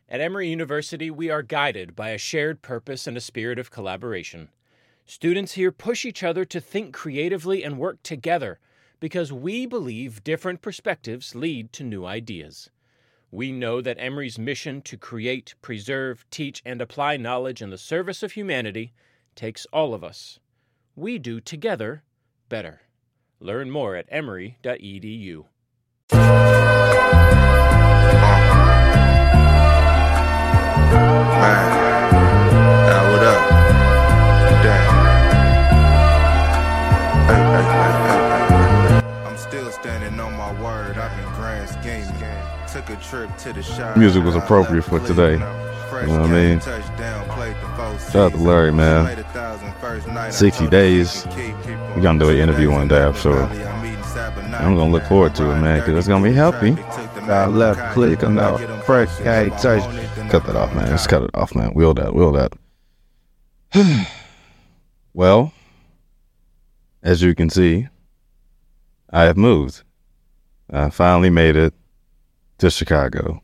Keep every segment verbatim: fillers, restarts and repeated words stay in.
At Emory University, we are guided by a shared purpose and a spirit of collaboration. Students here push each other to think creatively and work together because we believe different perspectives lead to new ideas. We know that Emory's mission to create, preserve, teach, and apply knowledge in the service of humanity takes all of us. We do together better. Learn more at emory dot e d u. Man, now what up? Damn. Hey, hey, hey, hey, hey. I'm still standing on my word. I've been grand scheming. Took a trip to the shop. Music was appropriate for today. You know what I mean? Shout out to Larry, man. sixty days. We're gonna do an interview one day, I'm sure. I'm gonna look forward to it, man, because it's gonna be healthy. I left click on the fresh guy touch. Cut that off, man. Just cut it off, man. Wheel that, wheel that. Well, as you can see, I have moved. I finally made it to Chicago.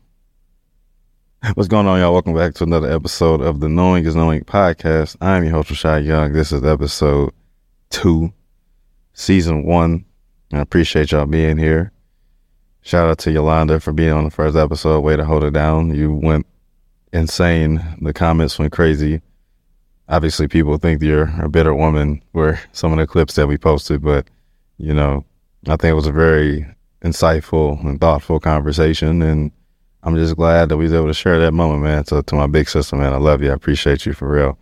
What's going on, y'all? Welcome back to another episode of the Knowing is Knowing podcast. I'm your host, Rashad Young. This is episode two, season one. I appreciate y'all being here. Shout out to Yolanda for being on the first episode. Way to hold it down. You went insane. The comments went crazy. Obviously, people think you're a bitter woman were some of the clips that we posted, but, you know, I think it was a very insightful and thoughtful conversation, and I'm just glad that we was able to share that moment, man. So to my big sister, man, I love you. I appreciate you for real.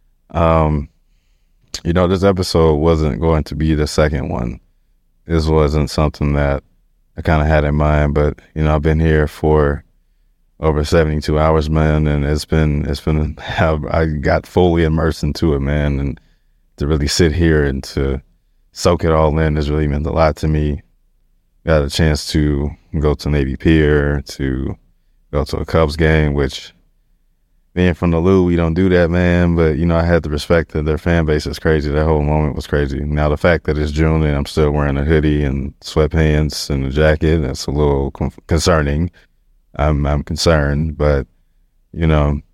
Um, you know, this episode wasn't going to be the second one. This wasn't something that I kind of had in mind, but, you know, I've been here for over seventy-two hours, man, and it's been, it's been, I got fully immersed into it, man, and to really sit here and to soak it all in has really meant a lot to me. Got a chance to go to Navy Pier, to go to a Cubs game, which, being from the Lou, we don't do that, man, but, you know, I had to respect that their fan base is crazy. That whole moment was crazy. Now, the fact that it's June and I'm still wearing a hoodie and sweatpants and a jacket, that's a little con- concerning. I'm I'm concerned, but, you know,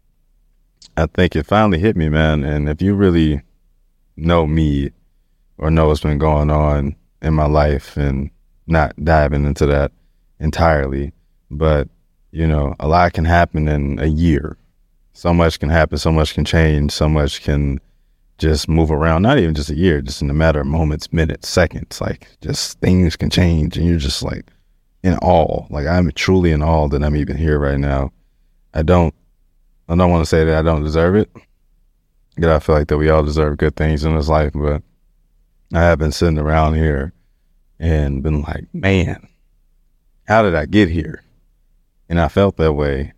I think it finally hit me, man, and if you really know me or know what's been going on in my life, and not diving into that entirely, but, you know, a lot can happen in a year. So much can happen, so much can change, so much can just move around, not even just a year, just in a matter of moments, minutes, seconds, like just things can change and you're just like in awe. Like I'm truly in awe that I'm even here right now. I don't, I don't want to say that I don't deserve it. Because I feel like that we all deserve good things in this life, but I have been sitting around here and been like, man, how did I get here? And I felt that way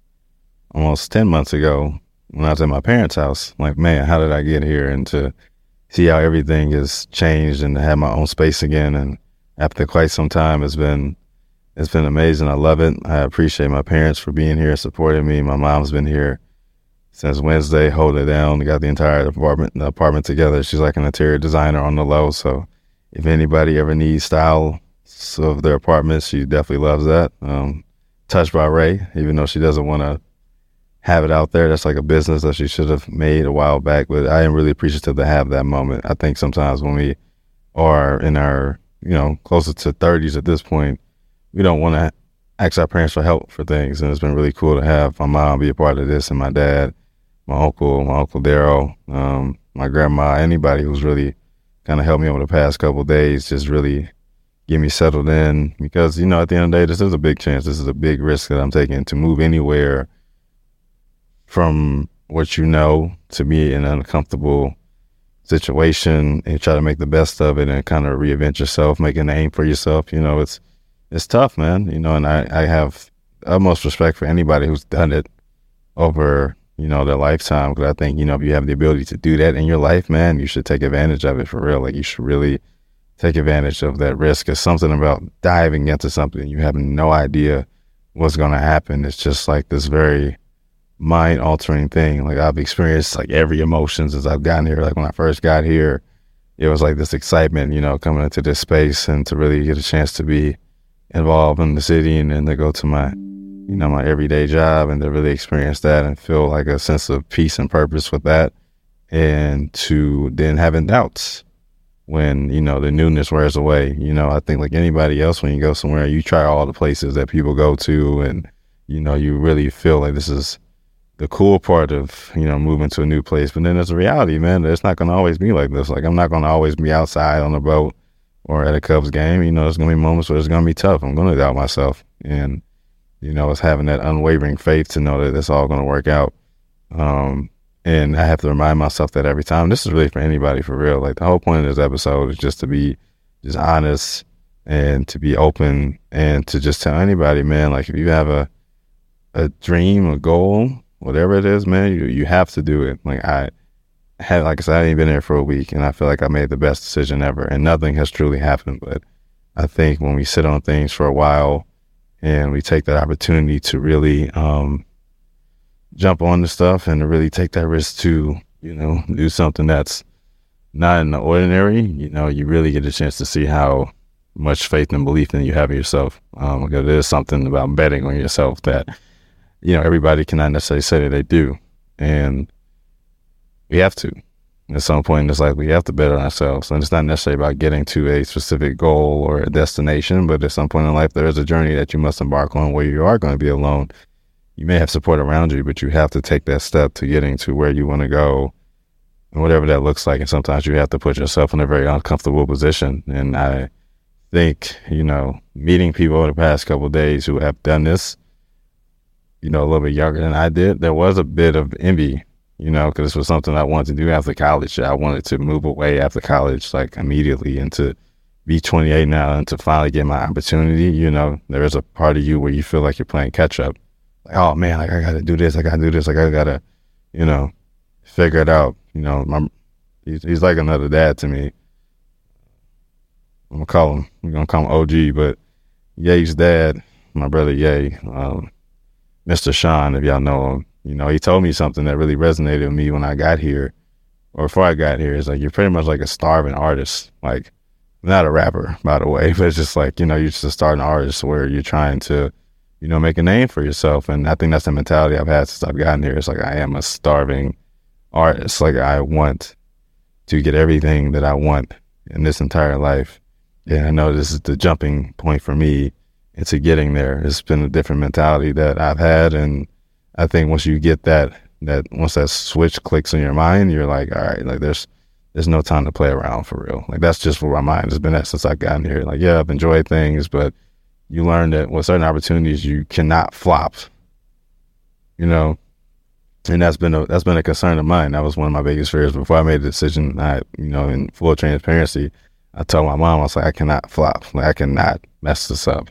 almost ten months ago when I was at my parents' house. Like, man, how did I get here? And to see how everything has changed and to have my own space again. And after quite some time, it's been, it's been amazing. I love it. I appreciate my parents for being here, supporting me. My mom's been here since Wednesday, holding it down. We got the entire apartment, the apartment together. She's like an interior designer on the low. So if anybody ever needs style of their apartments, she definitely loves that. Um, Touched by Ray, even though she doesn't want to have it out there. That's like a business that she should have made a while back, but I am really appreciative to have that moment. I think sometimes when we are in our, you know, closer to thirties at this point, we don't want to ask our parents for help for things, and it's been really cool to have my mom be a part of this, and my dad, my uncle, my uncle Daryl, um, my grandma, anybody who's really kind of helped me over the past couple of days, just really get me settled in, because, you know, at the end of the day, this is a big chance. This is a big risk that I'm taking to move anywhere from what you know to be in an uncomfortable situation and try to make the best of it and kind of reinvent yourself, make a name for yourself. You know, it's it's tough, man, you know, and I, I have utmost respect for anybody who's done it over, you know, their lifetime, because I think, you know, if you have the ability to do that in your life, man, you should take advantage of it for real. Like, you should really take advantage of that risk. It's something about diving into something you have no idea what's going to happen. It's just like this very mind-altering thing. Like, I've experienced like every emotion since I've gotten here. Like, when I first got here, it was like this excitement, you know, coming into this space and to really get a chance to be involved in the city, and then to go to my, you you know, my everyday job, and to really experience that and feel like a sense of peace and purpose with that, and to then having doubts when, you know, the newness wears away. You know, I think like anybody else, when you go somewhere, you try all the places that people go to, and, you know, you really feel like this is the cool part of, you know, moving to a new place. But then there's a reality, man, that it's not going to always be like this. Like, I'm not going to always be outside on a boat or at a Cubs game. You know, there's going to be moments where it's going to be tough. I'm going to doubt myself. And, you know, it's having that unwavering faith to know that it's all going to work out. Um, and I have to remind myself that every time. This is really for anybody, for real. Like, the whole point of this episode is just to be just honest and to be open and to just tell anybody, man, like, if you have a a dream, a goal, whatever it is, man, you you have to do it. Like, I had, like I said, I ain't been there for a week, and I feel like I made the best decision ever, and nothing has truly happened. But I think when we sit on things for a while and we take that opportunity to really um, jump on the stuff and to really take that risk to, you know, do something that's not in the ordinary, you know, you really get a chance to see how much faith and belief in you have in yourself. Um, because there's something about betting on yourself that, you know, everybody cannot necessarily say that they do. And we have to. At some point, it's like we have to bet on ourselves. And it's not necessarily about getting to a specific goal or a destination, but at some point in life, there is a journey that you must embark on where you are going to be alone. You may have support around you, but you have to take that step to getting to where you want to go, and whatever that looks like. And sometimes you have to put yourself in a very uncomfortable position. And I think, you know, meeting people over the past couple of days who have done this, you know, a little bit younger than I did, there was a bit of envy, you know, because this was something I wanted to do after college. I wanted to move away after college, like immediately, and to be twenty-eight now and to finally get my opportunity. You know, there is a part of you where you feel like you're playing catch up. Like, oh man, like I got to do this, I got to do this, like I got to, you know, figure it out. You know, my, he's, he's like another dad to me. I'm gonna call him, we're gonna call him O G, but Ye's dad, my brother Ye, um, Mister Sean, if y'all know him, you know, he told me something that really resonated with me when I got here, or before I got here. It's like, you're pretty much like a starving artist. Like, not a rapper, by the way, but it's just like, you know, you're just a starving artist where you're trying to, you know, make a name for yourself. And I think that's the mentality I've had since I've gotten here. It's like, I am a starving artist. Like, I want to get everything that I want in this entire life. And I know this is the jumping point for me into getting there. It's been a different mentality that I've had. And I think once you get that, that once that switch clicks in your mind, you're like, all right, like there's, there's no time to play around for real. Like, that's just where my mind has been at since I've gotten here. Like, yeah, I've enjoyed things, but you learn that with certain opportunities, you cannot flop, you know? And that's been a, that's been a concern of mine. That was one of my biggest fears before I made the decision. I, you know, in full transparency, I told my mom, I was like, I cannot flop. Like, I cannot mess this up.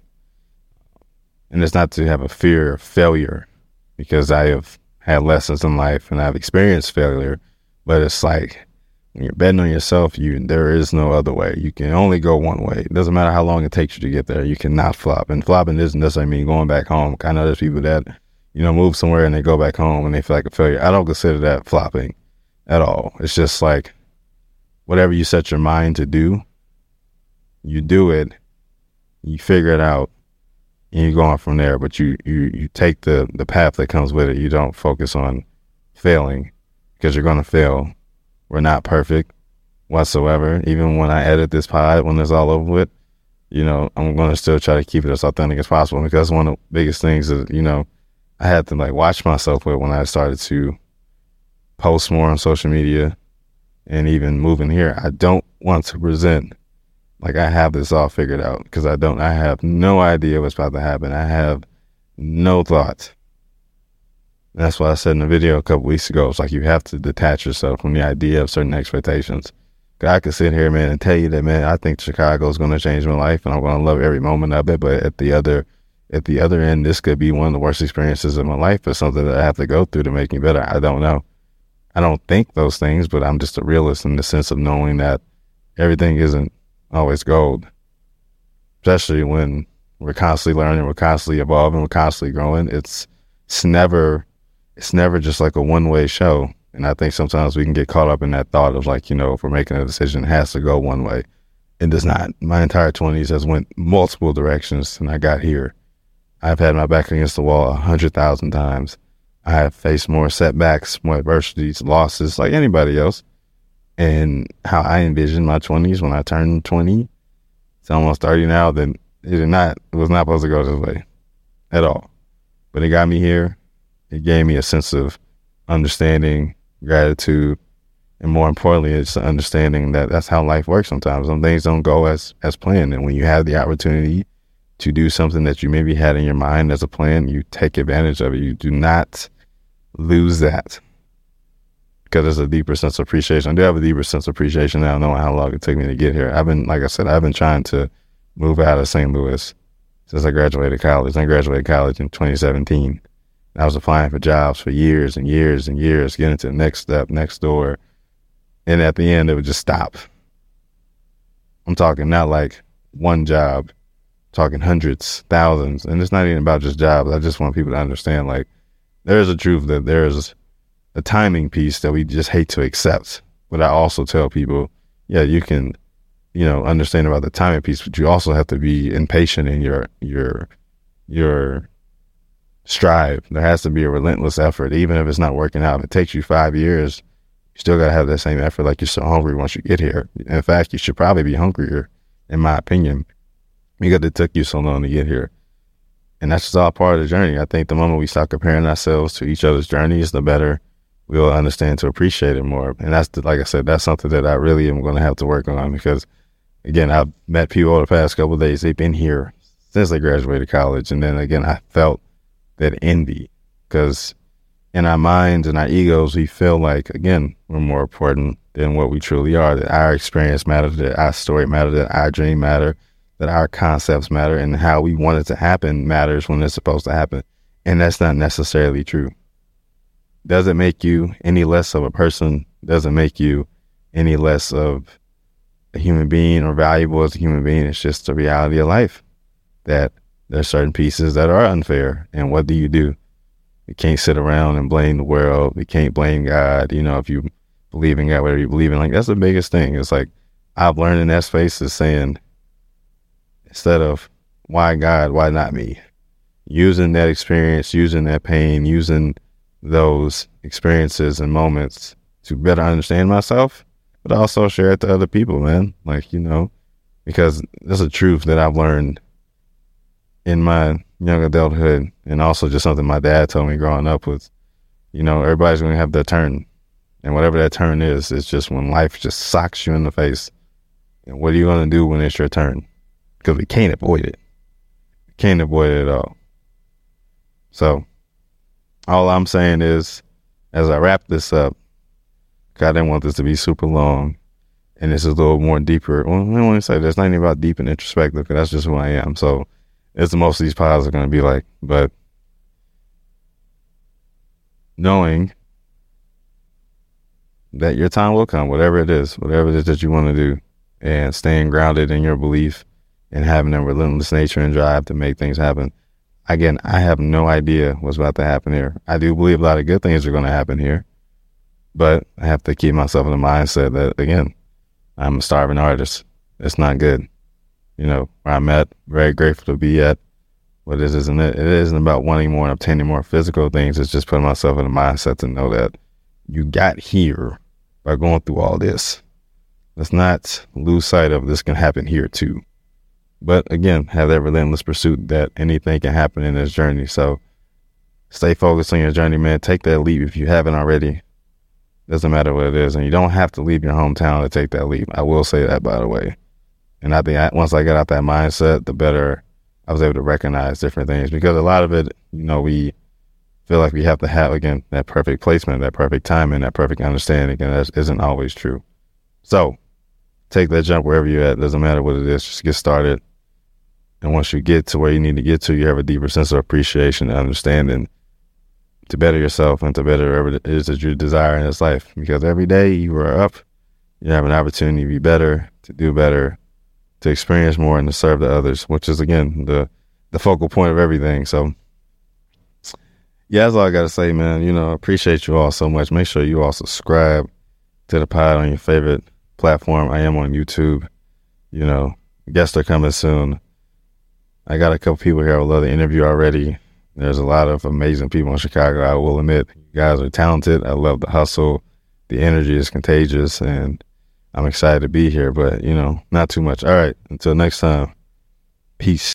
And it's not to have a fear of failure, because I have had lessons in life and I've experienced failure, but it's like, when you're betting on yourself, you there is no other way. You can only go one way. It doesn't matter how long it takes you to get there. You cannot flop. And flopping doesn't necessarily mean going back home. I know there's people that, you know, move somewhere and they go back home and they feel like a failure. I don't consider that flopping at all. It's just like, whatever you set your mind to do, you do it, you figure it out, and you're going from there. But you, you, you take the, the path that comes with it. You don't focus on failing, because you're going to fail. We're not perfect whatsoever. Even when I edit this pod, when it's all over with, you know, I'm going to still try to keep it as authentic as possible, because one of the biggest things that, you know, I had to like watch myself with when I started to post more on social media and even moving here. I don't want to present like I have this all figured out, because I don't. I have no idea what's about to happen. I have no thought. And that's what I said in the video a couple weeks ago. It's like, you have to detach yourself from the idea of certain expectations. Cause I could sit here, man, and tell you that, man, I think Chicago is going to change my life and I'm going to love every moment of it. But at the other, at the other end, this could be one of the worst experiences of my life, or something that I have to go through to make me better. I don't know. I don't think those things, but I'm just a realist in the sense of knowing that everything isn't always gold, especially when we're constantly learning, we're constantly evolving, we're constantly growing. It's, it's never, it's never just like a one-way show. And I think sometimes we can get caught up in that thought of like, you know, if we're making a decision, it has to go one way. It does not. My entire twenties has went multiple directions, and I got here. I've had my back against the wall a hundred thousand times. I have faced more setbacks, more adversities, losses, like anybody else. And how I envisioned my twenties when I turned twenty, it's almost thirty now, then it did not, it was not supposed to go this way at all. But it got me here. It gave me a sense of understanding, gratitude, and more importantly, it's the understanding that that's how life works sometimes. Some things don't go as, as planned. And when you have the opportunity to do something that you maybe had in your mind as a plan, you take advantage of it. You do not lose that, because there's a deeper sense of appreciation. I do have a deeper sense of appreciation now, knowing how long it took me to get here. I've been, like I said, I've been trying to move out of Saint Louis since I graduated college. I graduated college in twenty seventeen. I was applying for jobs for years and years and years, getting to the next step, next door. And at the end, it would just stop. I'm talking not like one job, talking hundreds, thousands. And it's not even about just jobs. I just want people to understand, like, there is a truth that there is a timing piece that we just hate to accept. But I also tell people, yeah, you can, you know, understand about the timing piece, but you also have to be impatient in your, your, your strive. There has to be a relentless effort, even if it's not working out. If it takes you five years, you still got to have that same effort. Like, you're so hungry once you get here. In fact, you should probably be hungrier, in my opinion, because it took you so long to get here. And that's just all part of the journey. I think the moment we stop comparing ourselves to each other's journeys, the better we'll understand to appreciate it more. And that's, the, like I said, that's something that I really am going to have to work on, because, again, I've met people over the past couple of days. They've been here since they graduated college. And then, again, I felt that envy, because in our minds and our egos, we feel like, again, we're more important than what we truly are, that our experience matters, that our story matters, that our dream matter, that our concepts matter, and how we want it to happen matters when it's supposed to happen. And that's not necessarily true. Doesn't make you any less of a person, doesn't make you any less of a human being or valuable as a human being. It's just the reality of life, that there's certain pieces that are unfair. And what do you do? You can't sit around and blame the world. You can't blame God. You know, if you believe in God, whatever you believe in, like, that's the biggest thing. It's like, I've learned in that space is saying, instead of why God, why not me? Using that experience, using that pain, using those experiences and moments to better understand myself, but also share it to other people, man. Like, you know, because there's a truth that I've learned in my young adulthood, and also just something my dad told me growing up was, you know, everybody's going to have their turn. And whatever that turn is, it's just when life just socks you in the face. And what are you going to do when it's your turn? Because we can't avoid it. We can't avoid it at all. So all I'm saying is, as I wrap this up, God didn't want this to be super long, and this is a little more deeper. Well, I don't want to say there's nothing about deep and introspective, because that's just who I am. So it's most of these pods are going to be like, but knowing that your time will come, whatever it is, whatever it is that you want to do, and staying grounded in your belief and having a relentless nature and drive to make things happen. Again, I have no idea what's about to happen here. I do believe a lot of good things are going to happen here, but I have to keep myself in the mindset that, again, I'm a starving artist. It's not good. You know, where I'm at, very grateful to be at. But this isn't it. It isn't about wanting more and obtaining more physical things. It's just putting myself in the mindset to know that you got here by going through all this. Let's not lose sight of this can happen here too. But again, have that relentless pursuit that anything can happen in this journey. So stay focused on your journey, man. Take that leap if you haven't already. Doesn't matter what it is. And you don't have to leave your hometown to take that leap. I will say that, by the way. And I think I, once I got out that mindset, the better I was able to recognize different things. Because a lot of it, you know, we feel like we have to have, again, that perfect placement, that perfect timing, that perfect understanding. And that isn't always true. So take that jump wherever you're at. Doesn't matter what it is. Just get started. And once you get to where you need to get to, you have a deeper sense of appreciation and understanding to better yourself and to better whatever it is that you desire in this life. Because every day you are up, you have an opportunity to be better, to do better, to experience more, and to serve the others, which is, again, the, the focal point of everything. So, yeah, that's all I got to say, man. You know, I appreciate you all so much. Make sure you all subscribe to the pod on your favorite platform. I am on YouTube. You know, guests are coming soon. I got a couple people here I would love to interview already. There's a lot of amazing people in Chicago. I will admit, you guys are talented. I love the hustle. The energy is contagious, and I'm excited to be here, but, you know, not too much. All right, until next time, peace.